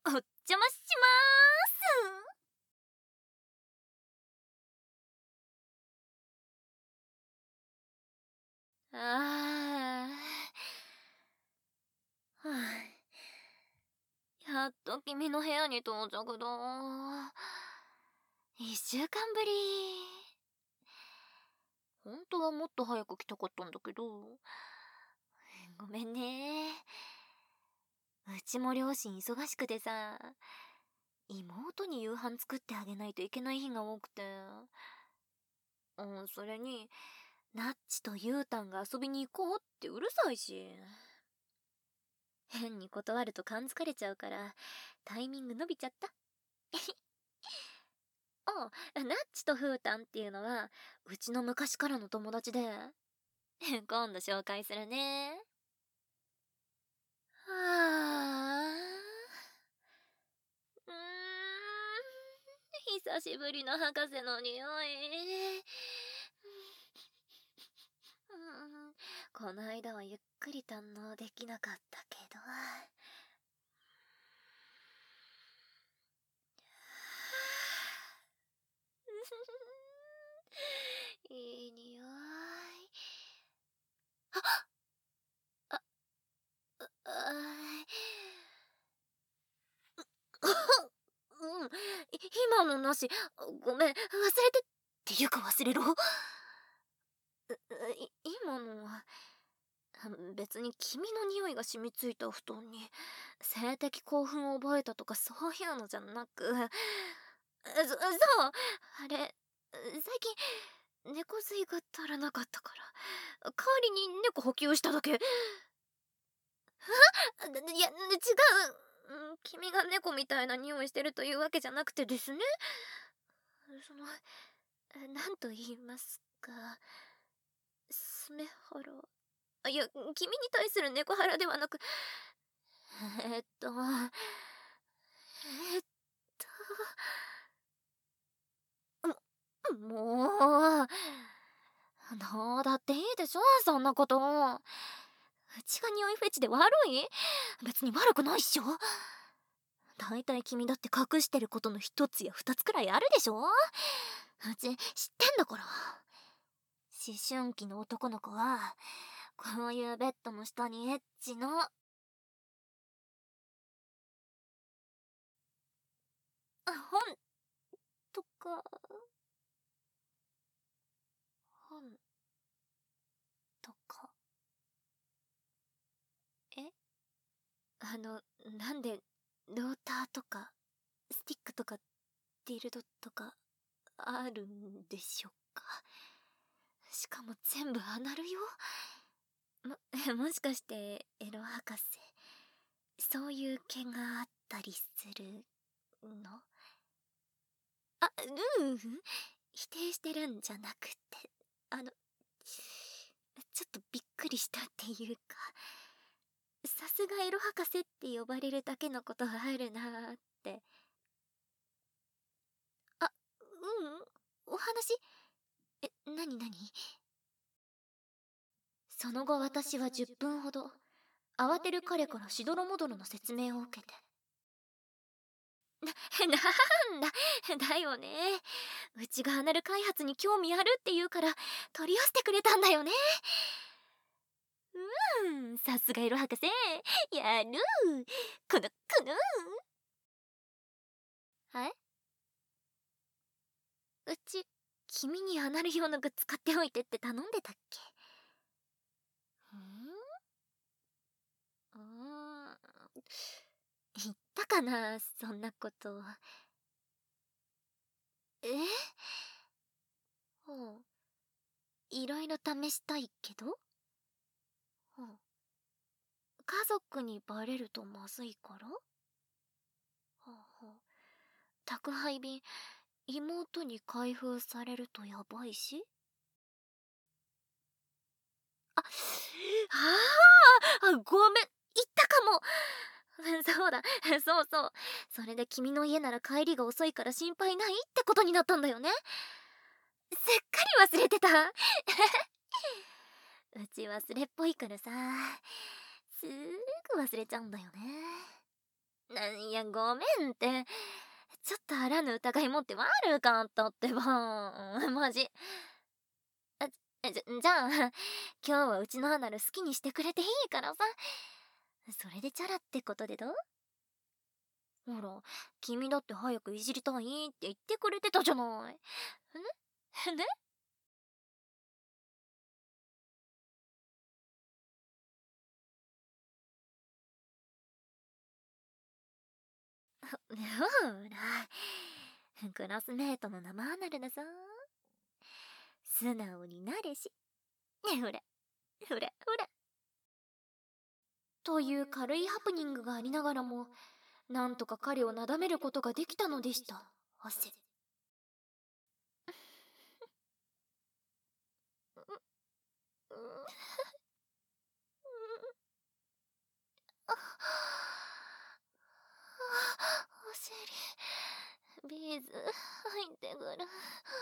お邪魔しまーす。はやっと君の部屋に到着だ。1週間ぶり。本当はもっと早く来たかったんだけど、ごめんね。うちも両親忙しくてさ、妹に夕飯作ってあげないといけない日が多くて。それに、ナッチとユータンが遊びに行こうってうるさいし。変に断ると感づかれちゃうから、タイミング伸びちゃった。ナッチとフータンっていうのは、うちの昔からの友達で、今度紹介するね。はあ。久しぶりの博士の匂い。この間はゆっくり堪能できなかったけど。いい匂い。今のなし、ごめん、忘れてっていうか忘れろ。今のは別に君の匂いが染みついた布団に性的興奮を覚えたとかそういうのじゃなく、そうあれ、最近猫吸いが足らなかったから代わりに猫補給しただけ。いや、違う。君が猫みたいな匂いしてるというわけじゃなくてですね。なんと言いますか、スメハラ。いや、君に対する猫ハラではなく、えっと、えっもう、どうだっていいでしょ、そんなこと。うちが匂いフェチで悪い？別に悪くないっしょ。だいたい君だって隠してることの一つや二つくらいあるでしょ。うち知ってんだから。思春期の男の子はこういうベッドの下にエッチの本とか本とかえなんでローターとかスティックとかディルドとかあるんでしょうか。しかも全部アナルよ。もしかしてエロ博士、そういう毛があったりするの？否定してるんじゃなくて、ちょっとびっくりしたっていうか、さすがエロ博士って呼ばれるだけのことがあるなーって。お話？なになに？その後私は10分ほど、慌てる彼からしどろもどろの説明を受けて。なんだよね。うちがアナル開発に興味あるって言うから取り寄せてくれたんだよね。さすがエロ博士、やる。くぬくぬ。うち君にアナル用のグッズ買っておいてって頼んでたっけ？言ったかな、そんなこと。いろいろ試したいけど、家族にバレるとまずいから。宅配便妹に開封されるとやばいし。ごめん、言ったかも。そうだ、そう。それで君の家なら帰りが遅いから心配ないってことになったんだよね。すっかり忘れてた。うち忘れっぽいからさ、すぐ忘れちゃうんだよね。 いや、ごめんって。ちょっとあらぬ疑い持って悪かったってば。マジ。じゃあ、今日はうちのアナル好きにしてくれていいからさ。それでチャラってことでどう？ほら、君だって早くいじりたいって言ってくれてたじゃない。ねね。ほら、クラスメートの生アナルだぞ。素直になれし。ほら、ほら、ほら。という軽いハプニングがありながらも、なんとか彼をなだめることができたのでした。汗。お尻、ビーズ入ってくる。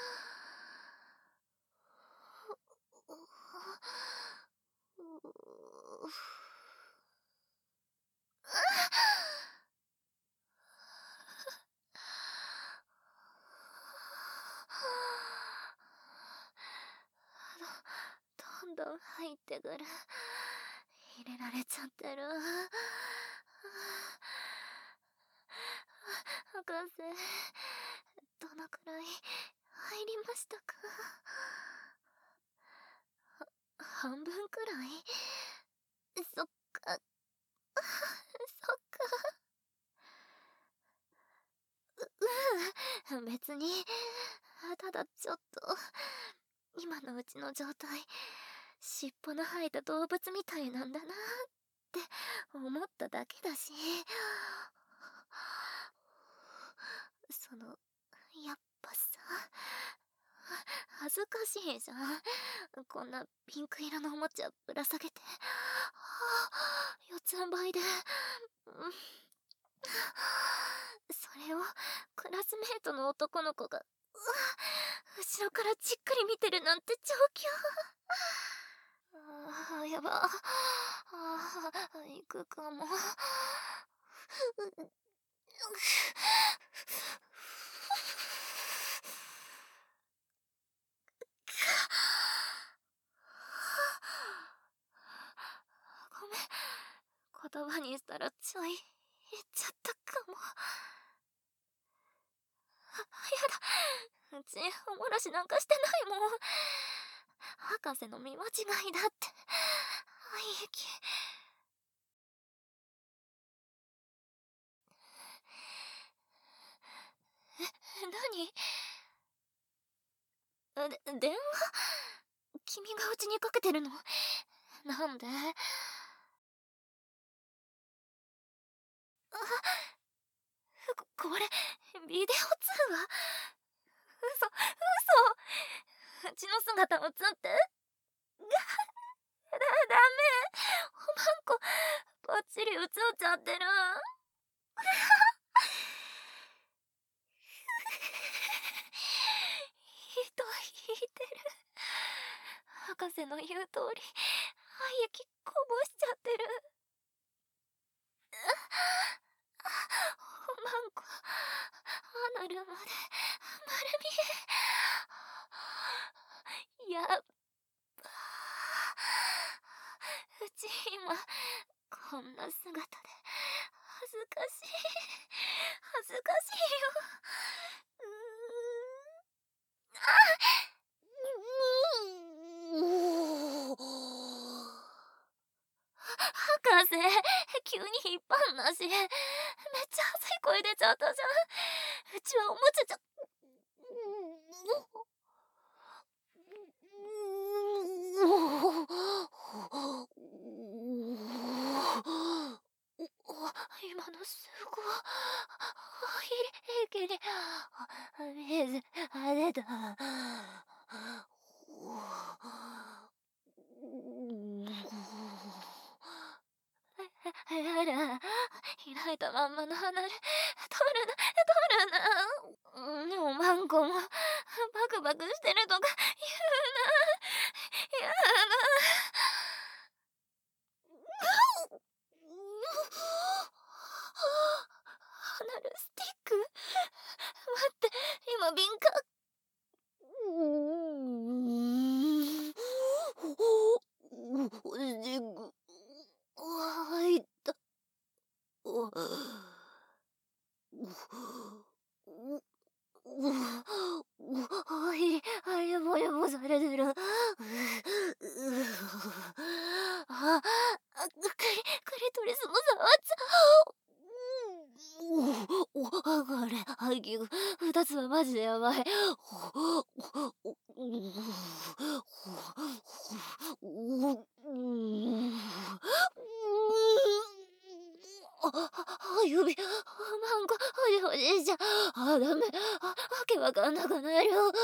どんどん入ってくる。入れられちゃってる。博士、どのくらい入りましたか？半分くらい？そっか、そっか。別に、ただちょっと、今のうちの状態、尻尾の生えた動物みたいなんだなって思っただけだし。やっぱさ、恥ずかしいじゃん。こんなピンク色のおもちゃぶら下げて、四つん這いで、それをクラスメートの男の子が後ろからじっくり見てるなんて状況。やば。行くかも。ごめん、言葉にしたらちょい言っちゃったかも。やだ、うちおもらしなんかしてないもん。博士の見間違いだって。廃液。電話？君がうちにかけてるの？なんで？これ、ビデオ通話？嘘。うちの姿映って？ダメ。おまんこ、ばっちり映っちゃってる。糸引いてる。博士の言う通り、廃液こぼしちゃってる。おまんこ、アナルまで丸見え。やっば。うち今、こんな姿で恥ずかしい。恥ずかしいよ。博士、急に引っ張んなし。めっちゃ熱い声出ちゃったじゃん。うちはおもちゃじゃ。今のすごい平気に水出た。あら、開いたまんまの鼻で取るな。おまんこもバクバクしてるとか言うな。やだ。 スも触っちゃこれ排気2つはマジでやばい。指マンコほじほじしちゃダメ。わけわかんなくなるよ。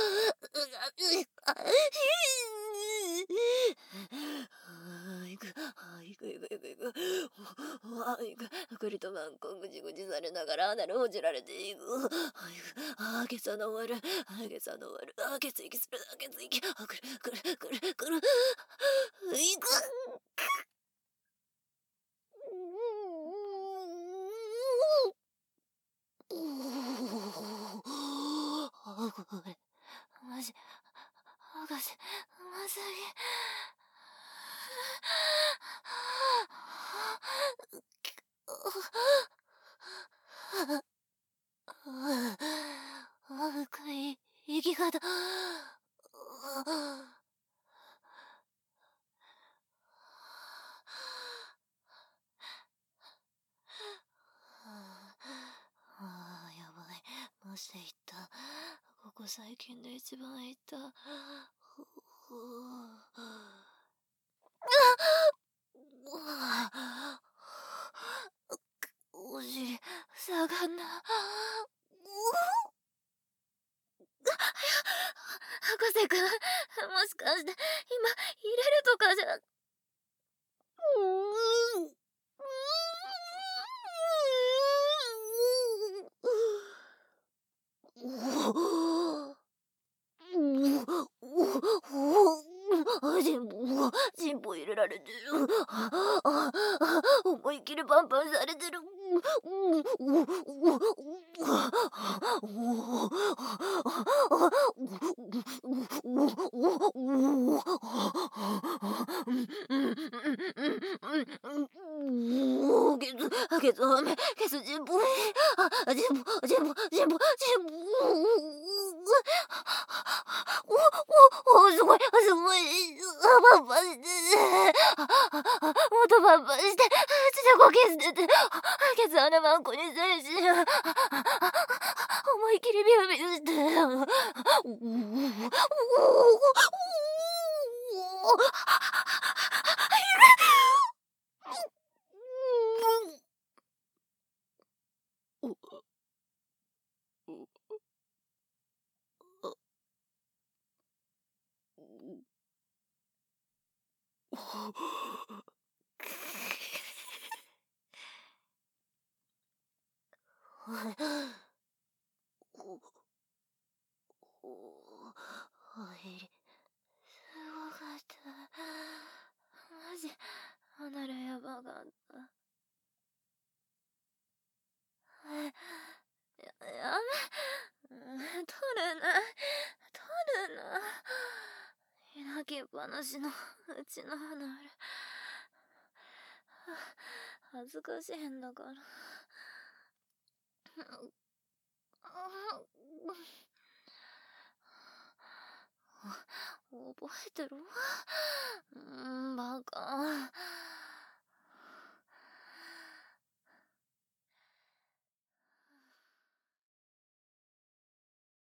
いく、いくいくいくいく。いく、クリとマンコぐじぐじされながらアナルほじられていく。血酸の終わる。血酸の終わる。血液する。血液。くる。いく。これマジ博士まずい。深い生き方。やばい。マジで言った。ここ最近で一番言った。お尻下がんな。博士くん、もしかして今入れるとかじゃ。チンポ入れられてる。思いっきりパンパンされてる。ケツはめ、ケツチンポ。チンポ。すごい。パンパンして。もっとパンパンして。こけ捨てて。ケツ穴マンコにせいし。思いっきりビュービューして。すごかった。マジ離れやばかった。やめ。取るな。開きっぱなしのうちの離れ。恥ずかしいんだから。覚えてる？バカ。